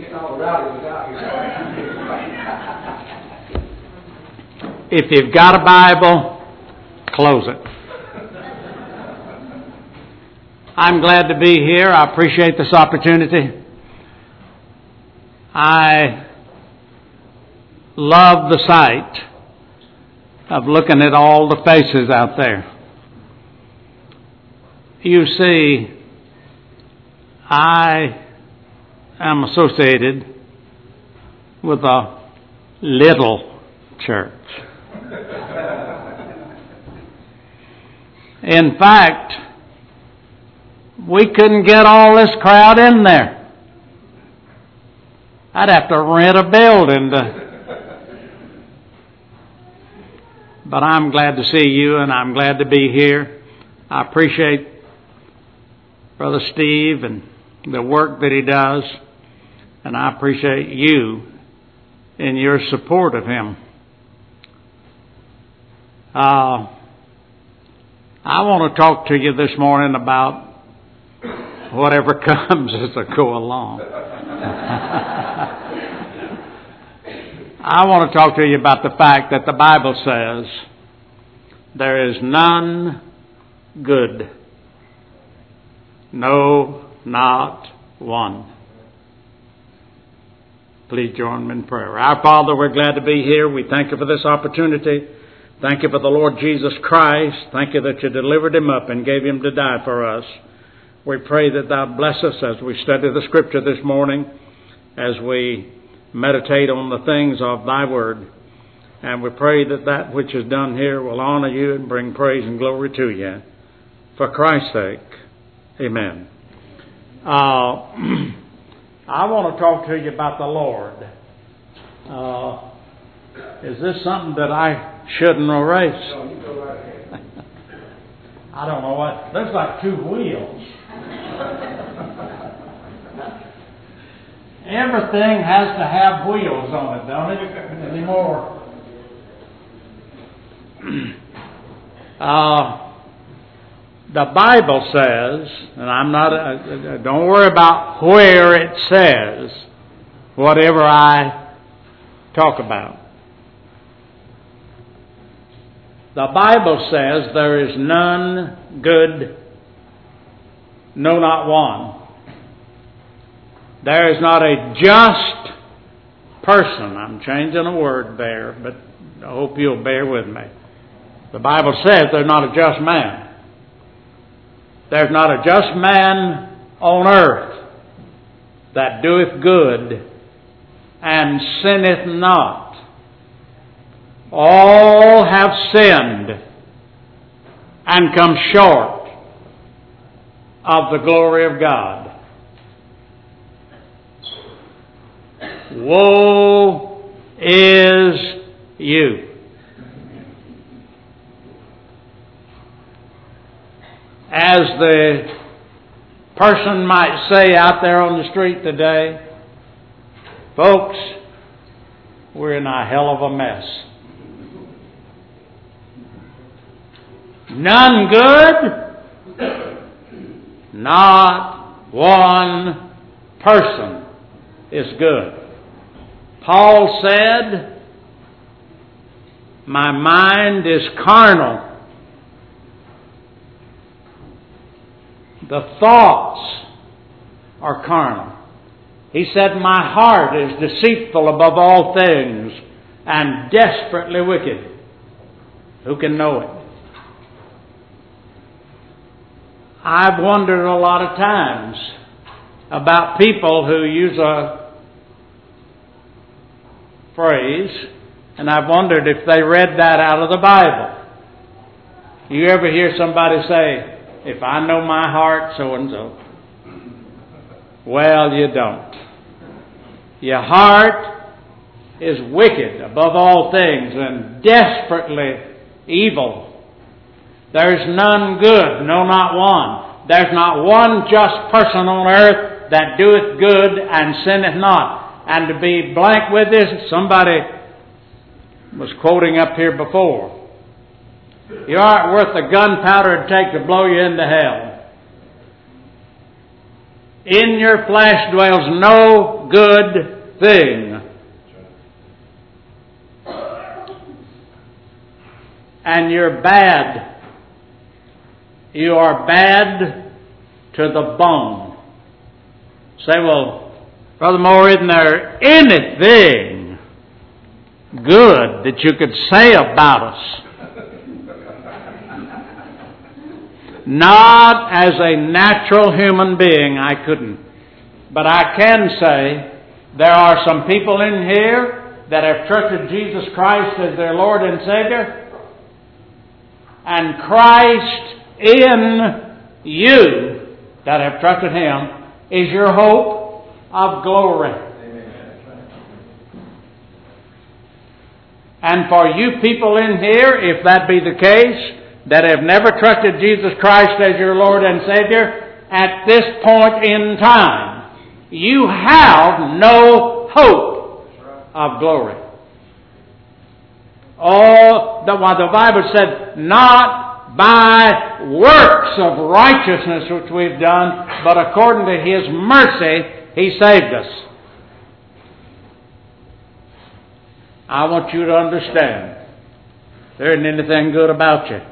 If you've got a Bible, close it. I'm glad to be here. I appreciate this opportunity. I love the sight of looking at all the faces out there. You see, I am associated with a little church. In fact, we couldn't get all this crowd in there. I'd have to rent a building But I'm glad to see you, and I'm glad to be here. I appreciate Brother Steve and the work that he does, and I appreciate you in your support of him. I want to talk to you this morning about whatever comes as I go along. I want to talk to you about the fact that the Bible says there is none good. No, not one. Please join me in prayer. Our Father, we're glad to be here. We thank you for this opportunity. Thank you for the Lord Jesus Christ. Thank you that you delivered him up and gave him to die for us. We pray that thou bless us as we study the Scripture this morning, as we meditate on the things of thy word. And we pray that that which is done here will honor you and bring praise and glory to you. For Christ's sake, amen. I want to talk to you about the Lord. Is this something that I shouldn't erase? No, you go right ahead. I don't know what. There's like two wheels. Everything has to have wheels on it, don't it? Anymore. The Bible says, and I'm not, don't worry about where it says whatever I talk about. The Bible says there is none good, no, not one. There is not a just person. I'm changing a word there, but I hope you'll bear with me. The Bible says there's not a just man. There's not a just man on earth that doeth good and sinneth not. All have sinned and come short of the glory of God. Woe is you. As the person might say out there on the street today, folks, we're in a hell of a mess. None good, not one person is good. Paul said, my mind is carnal. The thoughts are carnal. He said, my heart is deceitful above all things and desperately wicked. Who can know it? I've wondered a lot of times about people who use a phrase, and I've wondered if they read that out of the Bible. You ever hear somebody say, if I know my heart, so and so? Well, you don't. Your heart is wicked above all things and desperately evil. There's none good, no, not one. There's not one just person on earth that doeth good and sinneth not. And to be blank with this, somebody was quoting up here before. You aren't worth the gunpowder it takes to blow you into hell. In your flesh dwells no good thing. And you're bad. You are bad to the bone. Say, well, Brother Moore, isn't there anything good that you could say about us? Not as a natural human being, I couldn't. But I can say there are some people in here that have trusted Jesus Christ as their Lord and Savior. And Christ in you that have trusted Him is your hope of glory. And for you people in here, if that be the case, that have never trusted Jesus Christ as your Lord and Savior, at this point in time, you have no hope of glory. Oh, the Bible said, not by works of righteousness which we've done, but according to His mercy, He saved us. I want you to understand, there isn't anything good about you.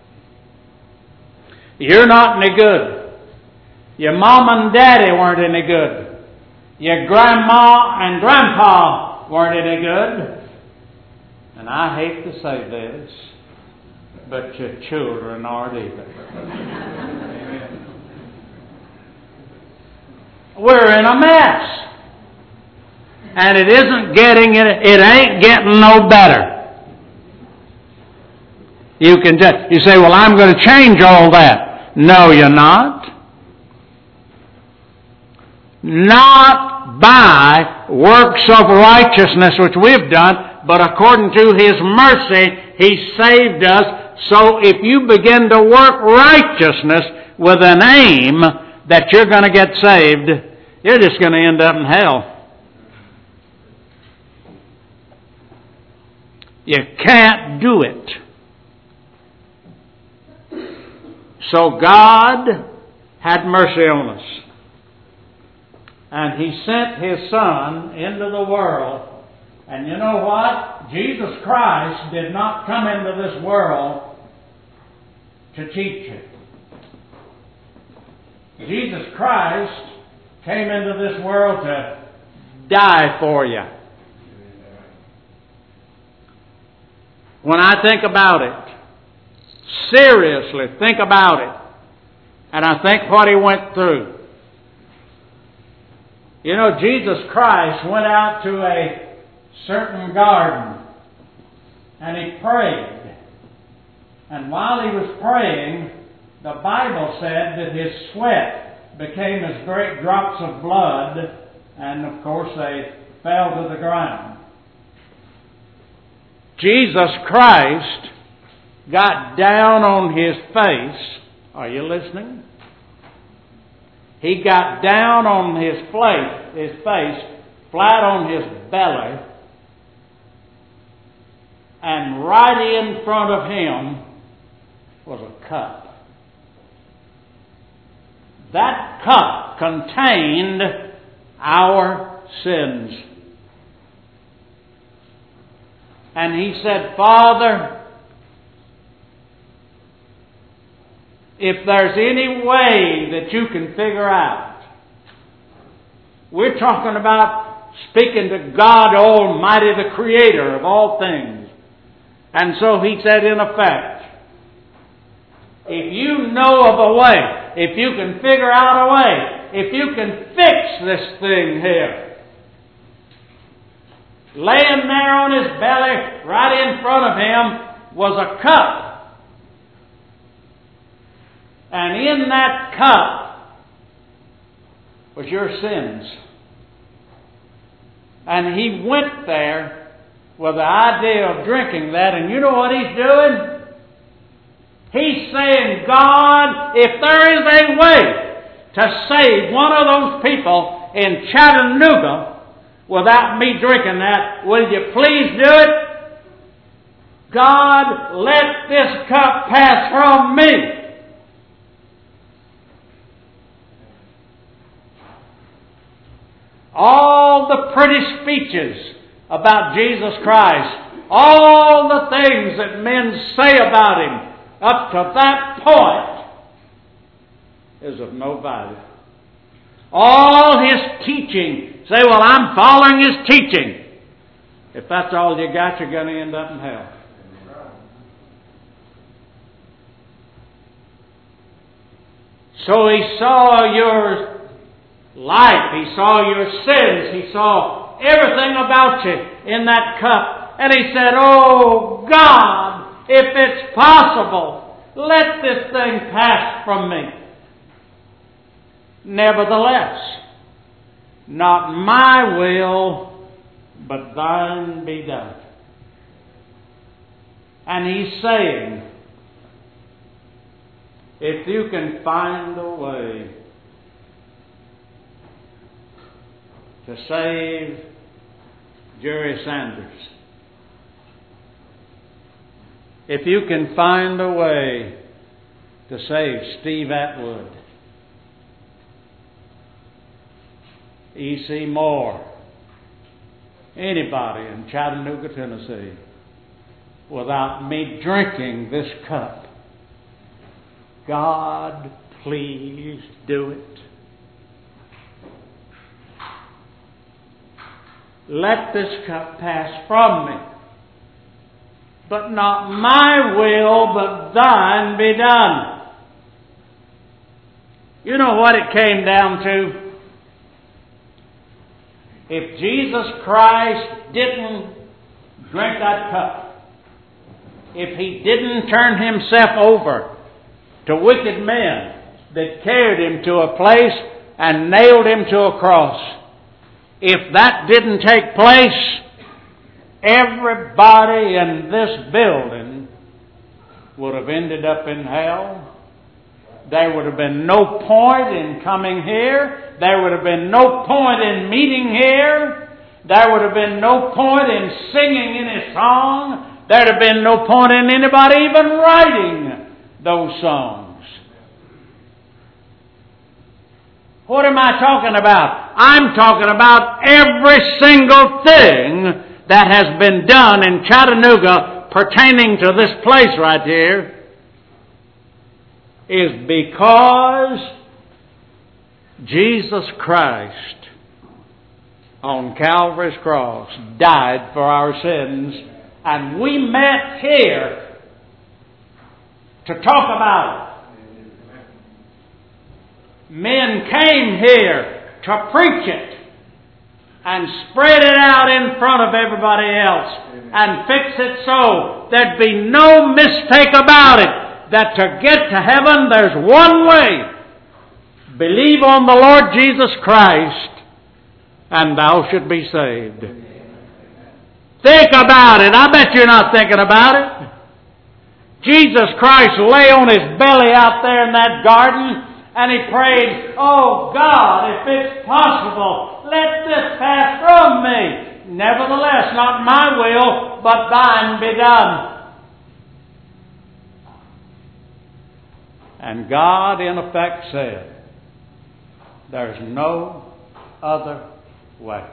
You're not any good. Your mom and daddy weren't any good. Your grandma and grandpa weren't any good. And I hate to say this, but your children aren't either. We're in a mess. And it ain't getting no better. You say, well, I'm going to change all that. No, you're not. Not by works of righteousness which we've done, but according to His mercy, He saved us. So if you begin to work righteousness with an aim that you're going to get saved, you're just going to end up in hell. You can't do it. So God had mercy on us. And He sent His Son into the world. And you know what? Jesus Christ did not come into this world to teach you. Jesus Christ came into this world to die for you. When I think about it, seriously think about it, and I think what He went through. You know, Jesus Christ went out to a certain garden and He prayed. And while He was praying, the Bible said that His sweat became as great drops of blood, and of course they fell to the ground. Jesus Christ got down on His face. Are you listening? He got down on his face, flat on his belly, and right in front of Him was a cup. That cup contained our sins. And He said, Father, if there's any way that you can figure out, we're talking about speaking to God Almighty, the Creator of all things. And so He said, in effect, if you know of a way, if you can figure out a way, if you can fix this thing here, laying there on His belly, right in front of Him, was a cup. And in that cup was your sins. And He went there with the idea of drinking that. And you know what He's doing? He's saying, God, if there is a way to save one of those people in Chattanooga without me drinking that, will you please do it? God, let this cup pass from me. all the pretty speeches about Jesus Christ, all the things that men say about Him up to that point is of no value. All His teaching, say, well, I'm following His teaching. If that's all you got, you're going to end up in hell. So He saw your life. He saw your sins. He saw everything about you in that cup. And He said, oh God, if it's possible, let this thing pass from me. Nevertheless, not my will, but thine be done. And He's saying, if you can find a way to save Jerry Sanders, if you can find a way to save Steve Atwood, E.C. Moore, anybody in Chattanooga, Tennessee, without me drinking this cup, God, please do it. Let this cup pass from me, but not my will, but thine be done. You know what it came down to? If Jesus Christ didn't drink that cup, if He didn't turn Himself over to wicked men that carried Him to a place and nailed Him to a cross, if that didn't take place, everybody in this building would have ended up in hell. There would have been no point in coming here. There would have been no point in meeting here. There would have been no point in singing any song. There would have been no point in anybody even writing those songs. What am I talking about? I'm talking about every single thing that has been done in Chattanooga pertaining to this place right here is because Jesus Christ on Calvary's cross died for our sins, and we met here to talk about it. Men came here to preach it and spread it out in front of everybody else and fix it so there'd be no mistake about it, that to get to heaven there's one way. Believe on the Lord Jesus Christ and thou should be saved. Think about it. I bet you're not thinking about it. Jesus Christ lay on His belly out there in that garden and He prayed, oh God, if it's possible, let this pass from me. Nevertheless, not my will, but thine be done. And God, in effect, said, there's no other way.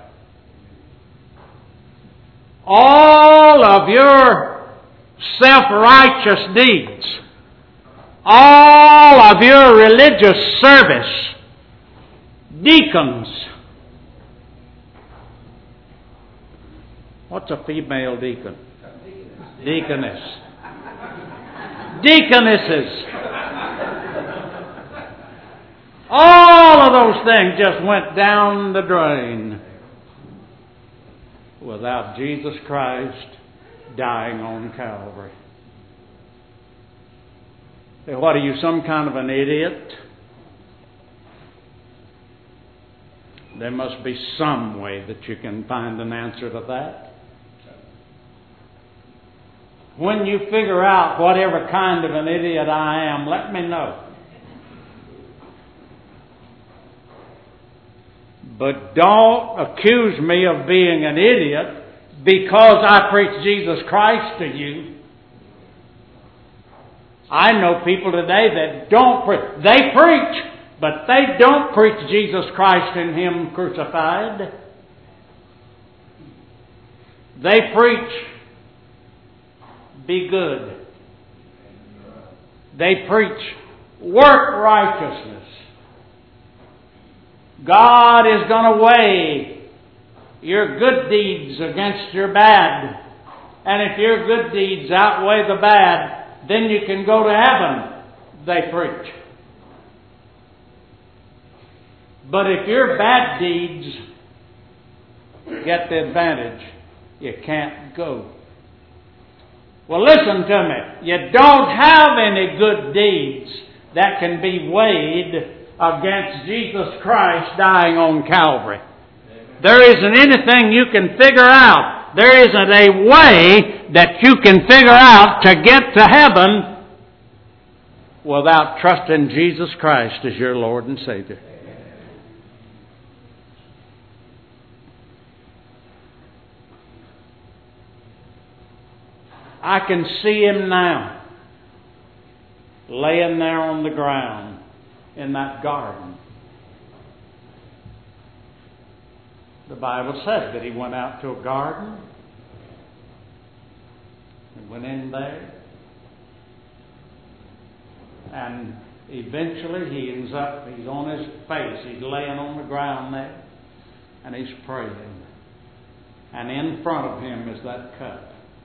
All of your self-righteous deeds, all of your religious service, deacons. What's a female deacon? Deaconess. Deaconesses. All of those things just went down the drain without Jesus Christ dying on Calvary. Say, what are you, some kind of an idiot? There must be some way that you can find an answer to that. When you figure out whatever kind of an idiot I am, let me know. But don't accuse me of being an idiot because I preach Jesus Christ to you. I know people today that don't preach. They preach, But they don't preach Jesus Christ and Him crucified. They preach, be good. They preach, work righteousness. God is going to weigh your good deeds against your bad. And if your good deeds outweigh the bad, then you can go to heaven, they preach. But if your bad deeds get the advantage, you can't go. Well, listen to me. You don't have any good deeds that can be weighed against Jesus Christ dying on Calvary. There isn't anything you can figure out. There isn't a way that you can figure out to get to heaven without trusting Jesus Christ as your Lord and Savior. I can see Him now, laying there on the ground in that garden. The Bible says that He went out to a garden and went in there, and eventually he's on his face, he's laying on the ground there, and he's praying. And in front of him is that cup.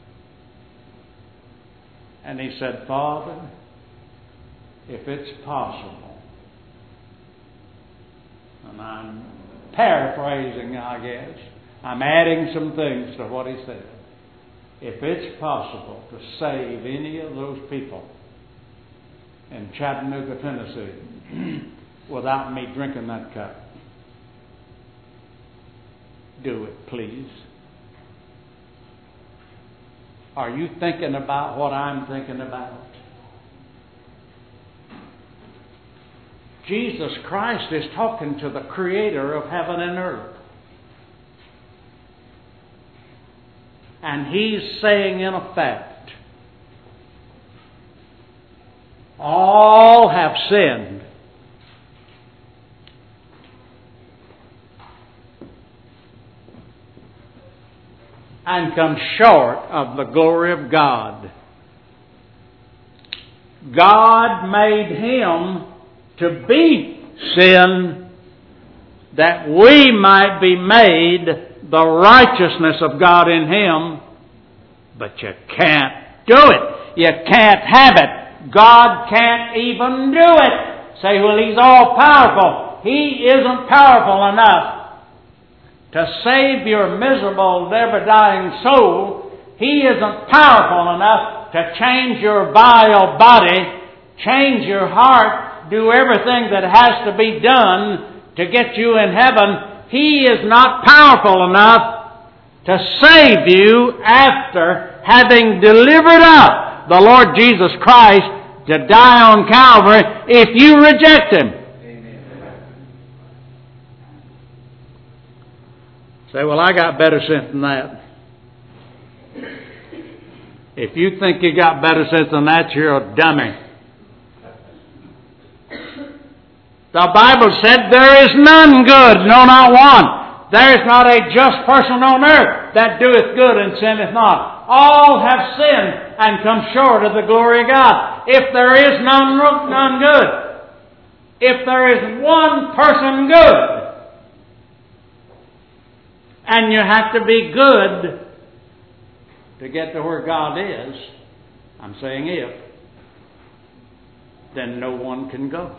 And he said, Father, if it's possible, and I'm paraphrasing, I guess, I'm adding some things to what he said. If it's possible to save any of those people in Chattanooga, Tennessee, without me drinking that cup, do it, please. Are you thinking about what I'm thinking about? Jesus Christ is talking to the Creator of heaven and earth. And He's saying in effect, all have sinned. And come short of the glory of God. God made Him to be sin that we might be made the righteousness of God in Him. But you can't do it. You can't have it. God can't even do it. Say, well, He's all powerful. He isn't powerful enough to save your miserable, never-dying soul. He isn't powerful enough to change your vile body, change your heart, do everything that has to be done to get you in heaven. He is not powerful enough to save you after having delivered up the Lord Jesus Christ to die on Calvary if you reject Him. Say, well, I got better sense than that. If you think you got better sense than that, you're a dummy. The Bible said, there is none good, no, not one. There is not a just person on earth that doeth good and sinneth not. All have sinned and come short of the glory of God. If there is none good, if there is one person good, and you have to be good to get to where God is, I'm saying if, then no one can go.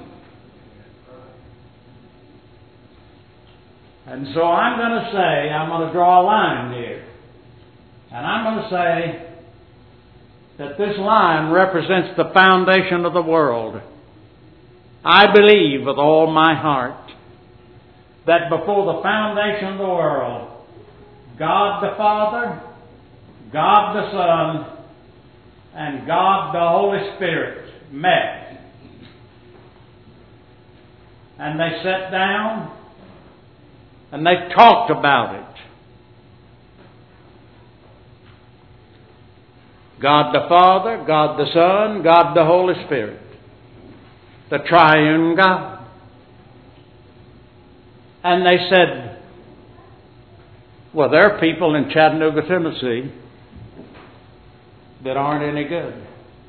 And so I'm going to draw a line here. And I'm going to say that this line represents the foundation of the world. I believe with all my heart that before the foundation of the world, God the Father, God the Son, and God the Holy Spirit met. And they sat down and they talked about it. God the Father, God the Son, God the Holy Spirit. The triune God. And they said, well, there are people in Chattanooga, Tennessee that aren't any good.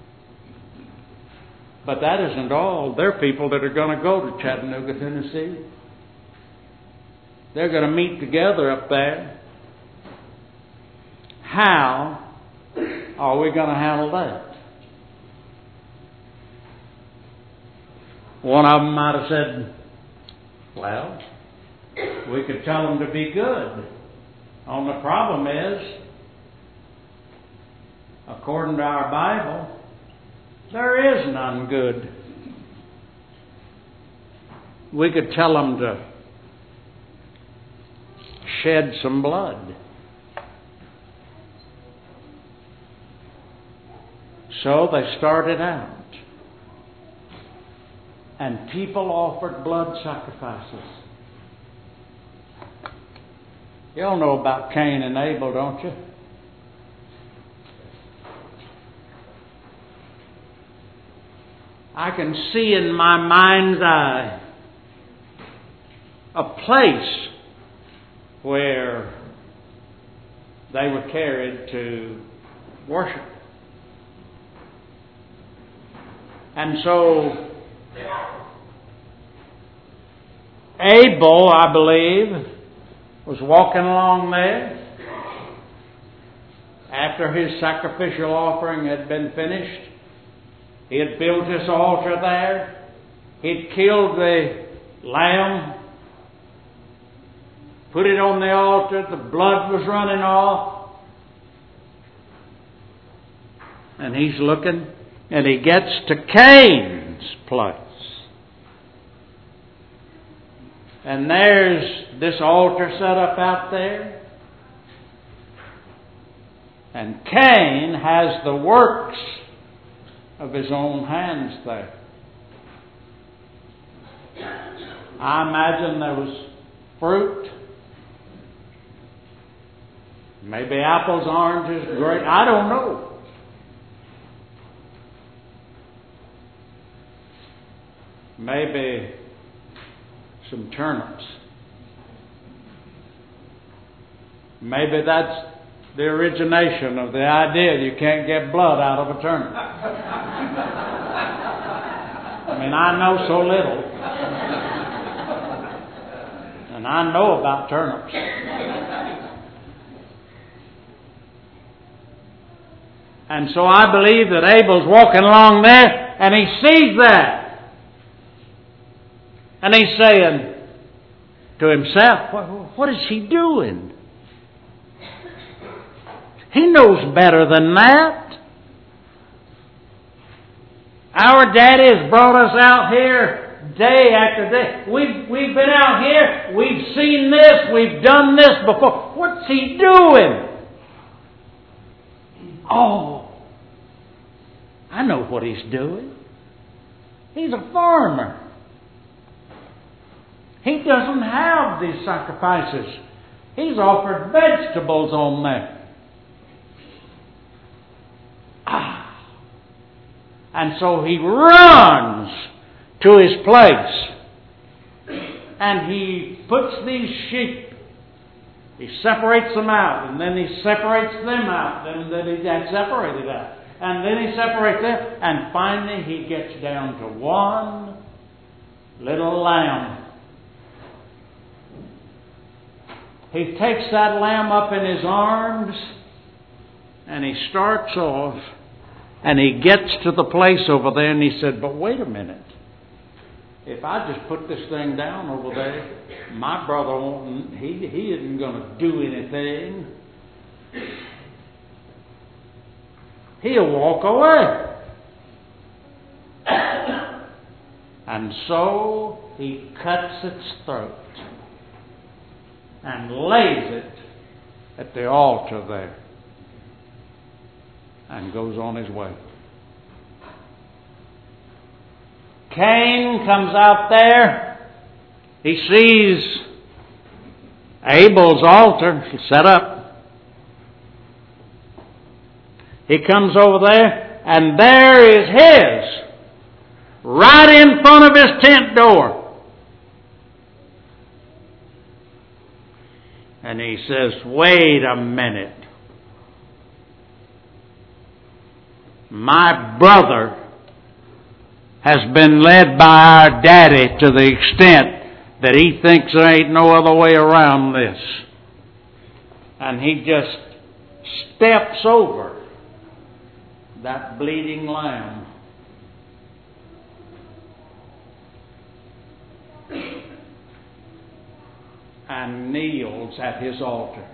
But that isn't all. There are people that are going to go to Chattanooga, Tennessee. They're going to meet together up there. How are we going to handle that? One of them might have said, well, we could tell them to be good. Only problem is, according to our Bible, there is none good. We could tell them to shed some blood. So they started out. And people offered blood sacrifices. You all know about Cain and Abel, don't you? I can see in my mind's eye a place where they were carried to worship. And so Abel, I believe, was walking along there after his sacrificial offering had been finished. He had built this altar there. He'd killed the lamb, put it on the altar. The blood was running off. And he's looking, and he gets to Cain's place. And there's this altar set up out there. And Cain has the works of his own hands there. I imagine there was fruit. Maybe apples, oranges, grapes. I don't know. Maybe some turnips. Maybe that's the origination of the idea you can't get blood out of a turnip. I mean, I know so little. And I know about turnips. And so I believe that Abel's walking along there and he sees that. And he's saying to himself, what is he doing? He knows better than that. Our daddy has brought us out here day after day. We've been out here. We've seen this. We've done this before. What's he doing? Oh, I know what he's doing. He's a farmer. He doesn't have these sacrifices. He's offered vegetables on there. And so he runs to his place. And he puts these sheep. He separates them out. And then he separates them out. And then he gets separated out. And then he separates them. And finally he gets down to one little lamb. He takes that lamb up in his arms. And he starts off. And he gets to the place over there and he said, but wait a minute. If I just put this thing down over there, my brother won't, he isn't going to do anything. He'll walk away. And so he cuts its throat and lays it at the altar there. And goes on his way. Cain comes out there. He sees Abel's altar set up. He comes over there, and there is his, right in front of his tent door. And he says, wait a minute. My brother has been led by our daddy to the extent that he thinks there ain't no other way around this. And he just steps over that bleeding lamb. And kneels at his altar.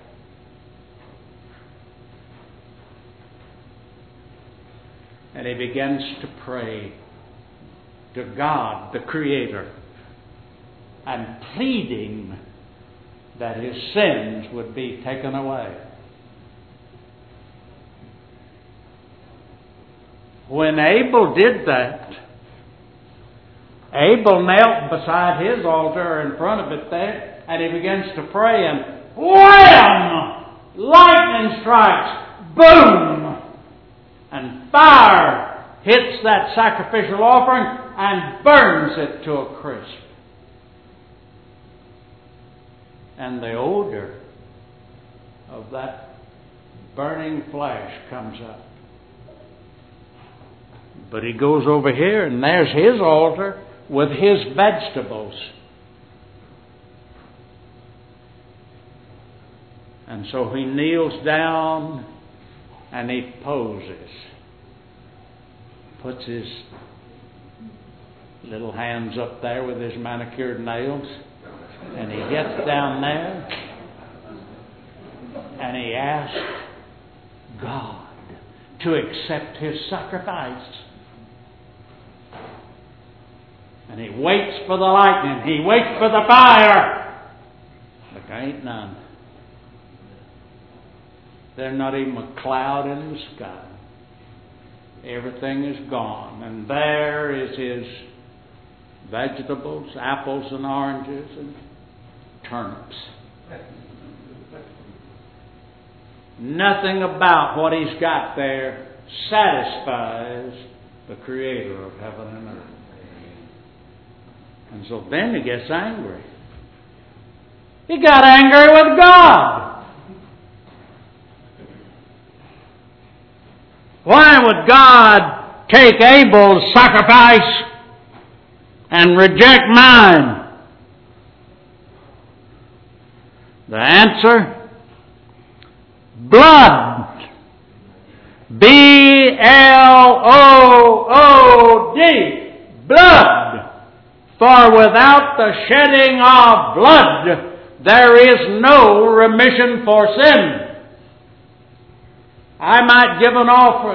And he begins to pray to God, the Creator, and pleading that his sins would be taken away. When Abel did that, Abel knelt beside his altar in front of it there, and he begins to pray, and wham! Lightning strikes, boom! And fire hits that sacrificial offering and burns it to a crisp. And the odor of that burning flesh comes up. But he goes over here, and there's his altar with his vegetables. And so he kneels down and he poses. Puts his little hands up there with his manicured nails. And he gets down there and he asks God to accept his sacrifice. And he waits for the lightning. He waits for the fire. But there ain't none. There's not even a cloud in the sky. Everything is gone. And there is his vegetables, apples and oranges and turnips. Nothing about what he's got there satisfies the Creator of heaven and earth. And so then he gets angry. He got angry with God. Why would God take Abel's sacrifice and reject mine? The answer, blood. B-L-O-O-D. Blood. For without the shedding of blood, there is no remission for sin. I might give an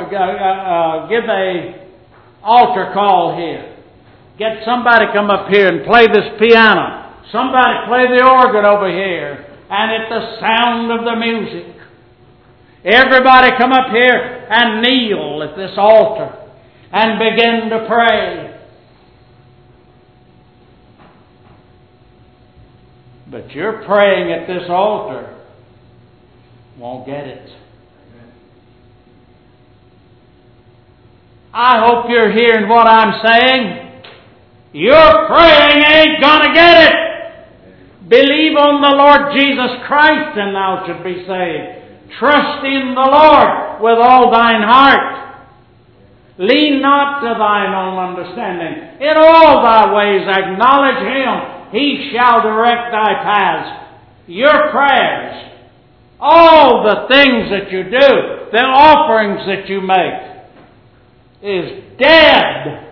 altar call here. Get somebody come up here and play this piano. Somebody play the organ over here. And at the sound of the music, everybody come up here and kneel at this altar and begin to pray. But you're praying at this altar won't get it. I hope you're hearing what I'm saying. Your praying ain't gonna get it. Believe on the Lord Jesus Christ and thou shalt be saved. Trust in the Lord with all thine heart. Lean not to thine own understanding. In all thy ways acknowledge Him. He shall direct thy paths. Your prayers, all the things that you do, the offerings that you make, is dead.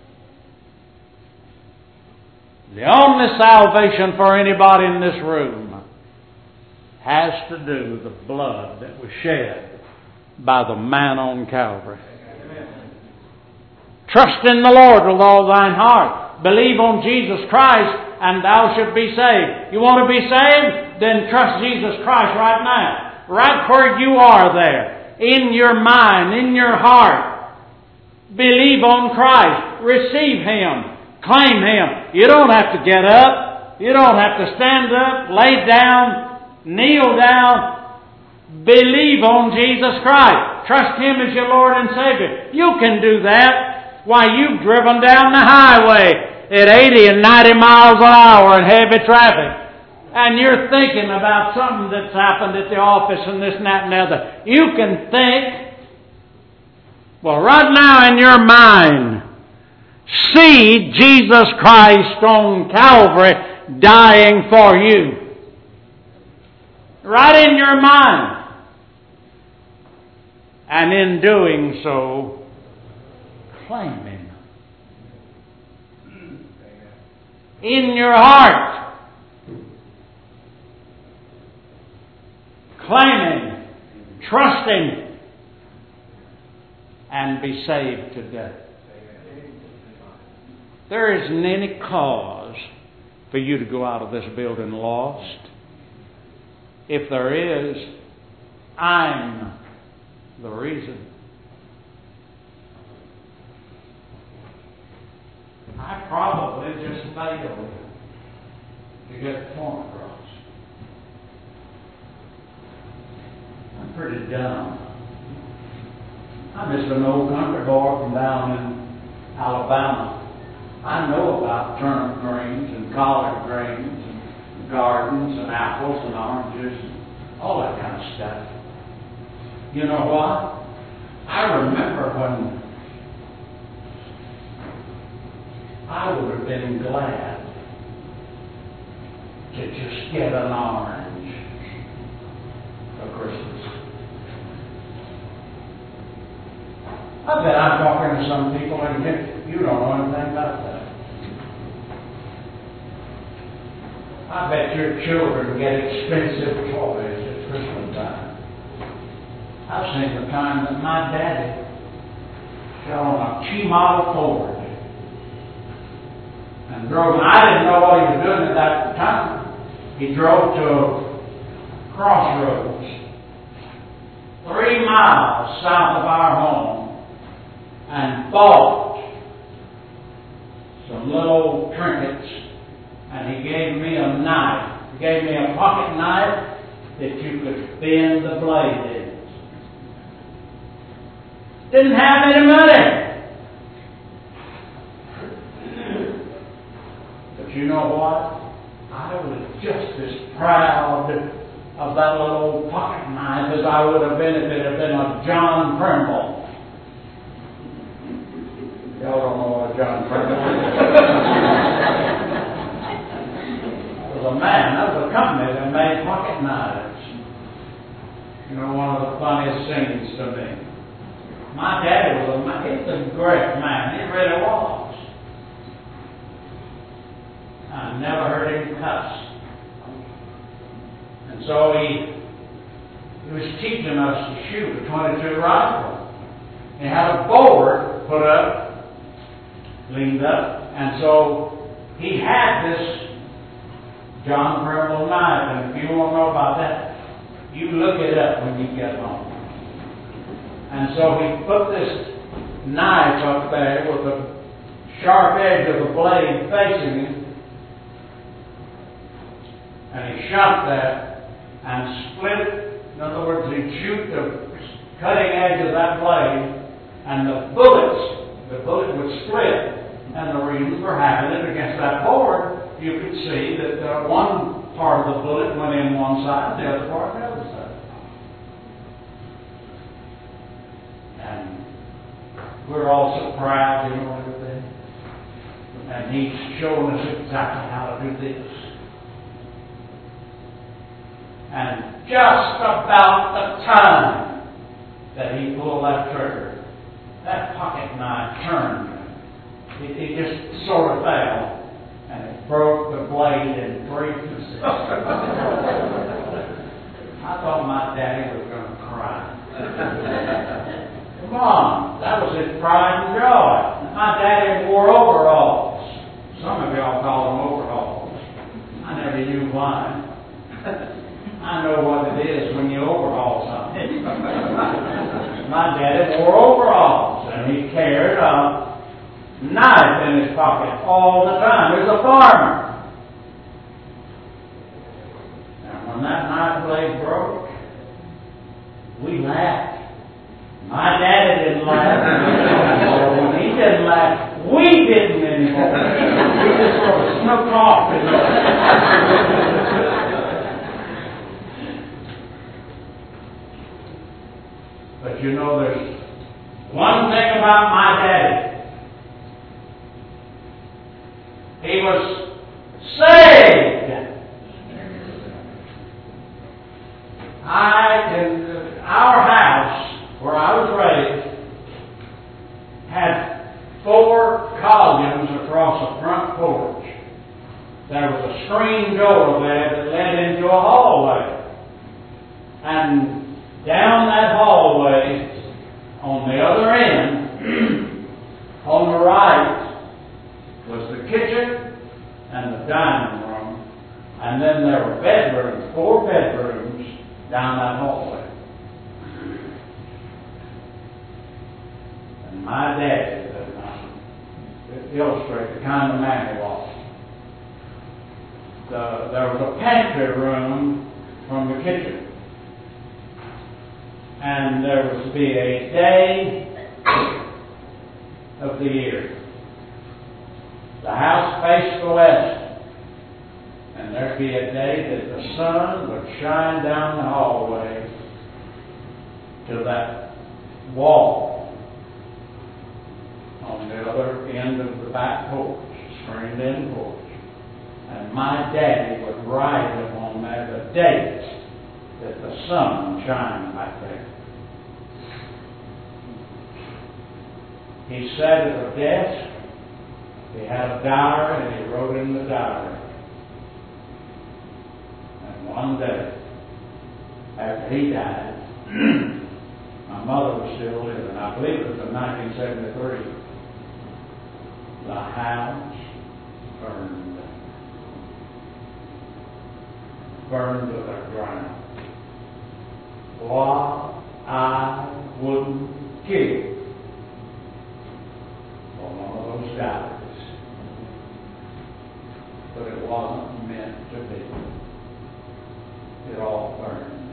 The only salvation for anybody in this room has to do with the blood that was shed by the man on Calvary. Amen. Trust in the Lord with all thine heart. Believe on Jesus Christ and thou shalt be saved. You want to be saved? Then trust Jesus Christ right now. Right where you are there. In your mind, in your heart. Believe on Christ. Receive Him. Claim Him. You don't have to get up. You don't have to stand up, lay down, kneel down. Believe on Jesus Christ. Trust Him as your Lord and Savior. You can do that. Why, you've driven down the highway at 80 and 90 miles an hour in heavy traffic. and you're thinking about something that's happened at the office and this and that and the other, you can think, well, right now in your mind, see Jesus Christ on Calvary dying for you. Right in your mind. And in doing so, claim Him. In your heart. Claim Him. Trust Him. And be saved today. There isn't any cause for you to go out of this building lost. If there is, I'm the reason. I probably just failed to get the point across. I'm pretty dumb. I'm just an old country boy from down in Alabama. I know about turnip greens and collard greens and gardens and apples and oranges and all that kind of stuff. You know what? I remember when I would have been glad to just get an orange for Christmas. I bet I'm talking to some people and you don't know anything about that. I bet your children get expensive toys at Christmas time. I've seen the time that my daddy got on a T Model Ford and drove, and I didn't know what he was doing at that time. He drove to a crossroads 3 miles south of our home and bought some little old trinkets, and he gave me a knife. He gave me a pocket knife that you could bend the blade in. Didn't have any money. But you know what? I was just as proud of that little old pocket knife as I would have been if it had been a John Primble. Y'all don't know what a John Primble is. That was a man. That was a company that made pocket knives. You know, one of the funniest scenes to me. My daddy was a great man. He really was. I never heard him cuss. And so he was teaching us to shoot a .22 rifle. He had a board put up, leaned up, and so he had this John Primble knife. And if you want to know about that, you look it up when you get home. And so he put this knife up there with the sharp edge of the blade facing him. And he shot that and split. In other words, he'd shoot the cutting edge of that blade, and the bullet would split. And the reason for having it against that board, you could see that one part of the bullet went in one side, the other part the other side. And we're all so proud, you know, and everything. And he's showing us exactly how to do this. And just about the time that he pulled that trigger, that pocket knife turned. It just sort of fell, and it broke the blade in 3 pieces. I thought my daddy was going to cry. Come on, that was his pride and joy. My daddy wore overalls. Some of y'all call them overalls. I never knew why. I know what it is when you overhaul something. My daddy wore overalls, and he carried a knife in his pocket all the time. He was a farmer. And when that knife blade broke, we laughed. My daddy didn't laugh. When he didn't laugh, we didn't anymore. We just sort of snuck off. But you know, there's one thing about my daddy. He was saved. Our house, where I was raised, had 4 columns across the front porch. There was a screen door there that led into a hallway. And down that hallway, on the other end, on the right, was the kitchen and the dining room. And then there were bedrooms, 4 bedrooms down that hallway. And my daddy, to illustrate the kind of man he was, there was a pantry room from the kitchen. And there was to be a day of the year. The house faced the west. And there'd be a day that the sun would shine down the hallway to that wall on the other end of the back porch, screened-in porch. And my daddy would write upon there the date that the sun shined back there. He sat at a desk. He had a diary, and he wrote in the diary. And one day, after he died, my mother was still living. I believe it was in 1973. The house burned. Burned to the ground. What I wouldn't give for one of those diaries. But it wasn't meant to be. It all burned.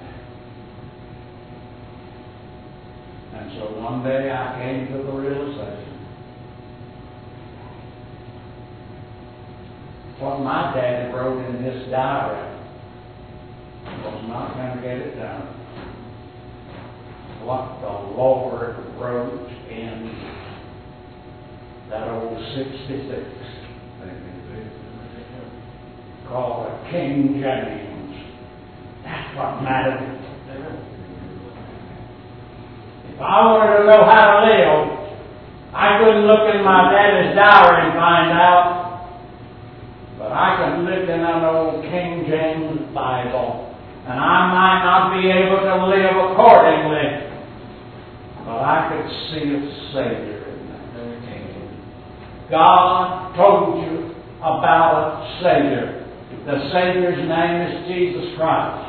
And so one day I came to the realization what my daddy wrote in his diary was not going to get it done. What the Lord wrote in that old 66 called a King James. That's what mattered. If I wanted to know how to live, I couldn't look in my daddy's diary and find out. But I could look in an old King James Bible, and I might not be able to live accordingly, but I could see a Savior in that. God told you about a Savior. The Savior's name is Jesus Christ.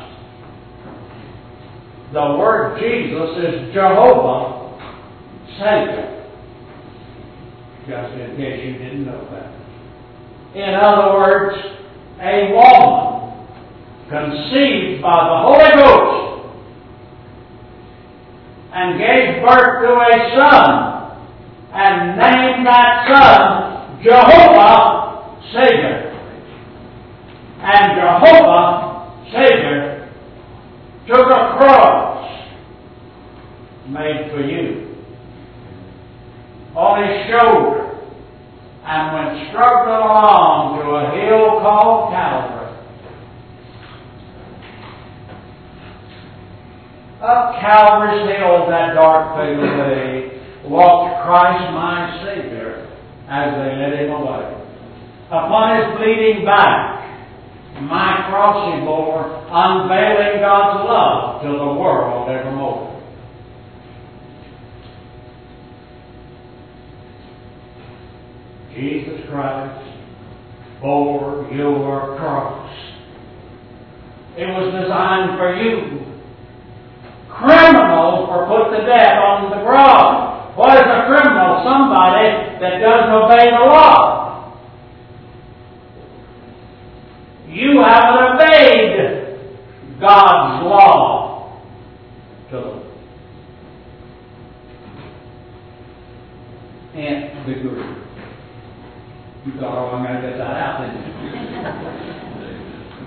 The word Jesus is Jehovah Savior. Just in case you didn't know that. In other words, a woman conceived by the Holy Ghost and gave birth to a son and named that son Jehovah Savior. And Jehovah Savior took a cross made for you on his shoulder and went struggling along to a hill called Calvary. Up Calvary's hill, that dark fatal day, walked Christ my Savior as they led him away. Upon his bleeding back, my cross he bore, unveiling God's love to the world evermore. Jesus Christ bore your cross. It was designed for you. Criminals were put to death on the cross. What is a criminal? Somebody that doesn't obey the law. You haven't obeyed God's law to the nth degree. You thought, oh, I'm going to get that out, didn't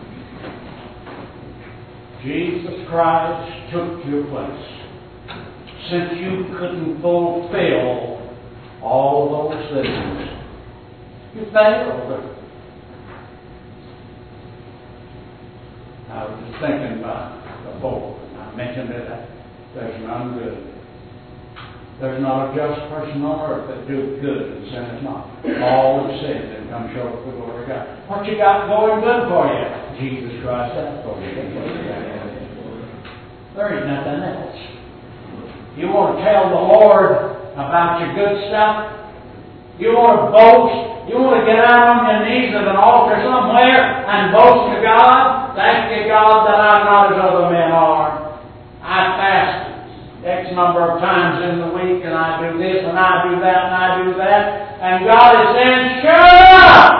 you? Jesus Christ took your place. since you couldn't fulfill all those things. You failed. I was just thinking about before, and I mentioned it, there's none good. There's not a just person on earth that doeth good and sinneth not. All have sinned and come short of the glory of God. What you got going good for you? Jesus Christ, that's for you. There ain't nothing else. You want to tell the Lord about your good stuff? You want to boast? You want to get out on your knees at an altar somewhere and boast to God? Thank you, God, that I'm not as other men are. I fast X number of times in the week, and I do this, and I do that, and I do that. And God is saying, shut up!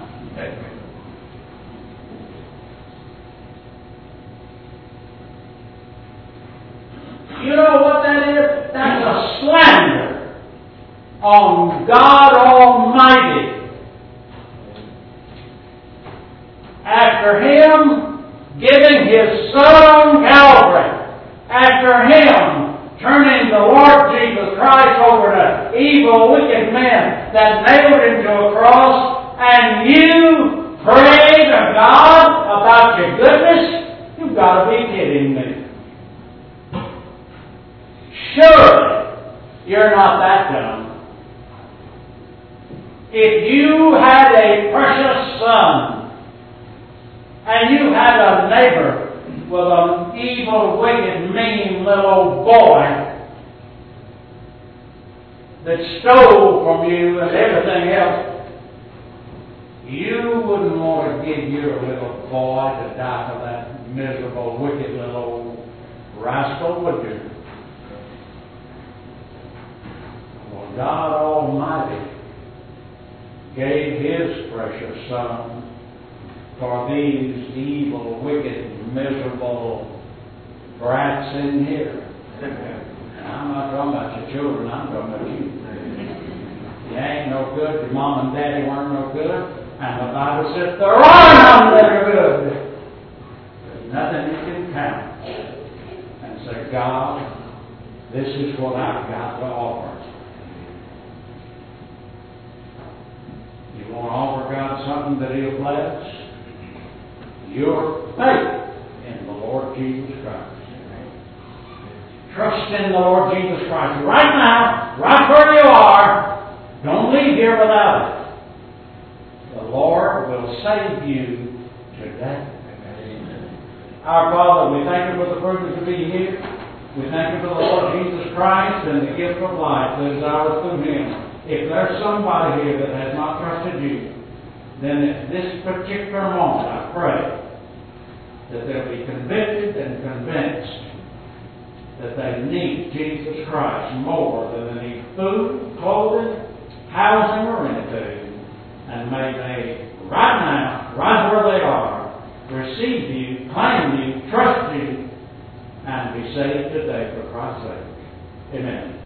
You know what that is? That's a slander on God Almighty. After Him giving His Son on Calvary, after Him turning the Lord Jesus Christ over to evil, wicked men that nailed Him to a cross, and you pray to God about your goodness? You've got to be kidding me. Surely you're not that dumb. If you had a precious son, and you had a neighbor with an evil, wicked, mean little old boy that stole from you and everything else, you wouldn't want to give your little boy to die for that miserable, wicked little old rascal, would you? Well, God Almighty gave His precious Son for these evil, wicked, miserable brats in here. And I'm not talking about your children, I'm talking about you. You ain't no good, your mom and daddy weren't no good, and the Bible says there are none that are good. There's nothing you can count and say, God, this is what I've got to offer. You want to offer God something that He'll bless? Your faith in the Lord Jesus Christ. Trust in the Lord Jesus Christ right now, right where you are. Don't leave here without it. The Lord will save you today. Our Father, we thank You for the privilege to be here. We thank You for the Lord Jesus Christ and the gift of life that is ours through Him. If there's somebody here that has not trusted You, then at this particular moment, I pray that they'll be convicted and convinced that they need Jesus Christ more than they need food, clothing, housing, or anything. And may they, right now, right where they are, receive You, claim You, trust You, and be saved today for Christ's sake. Amen.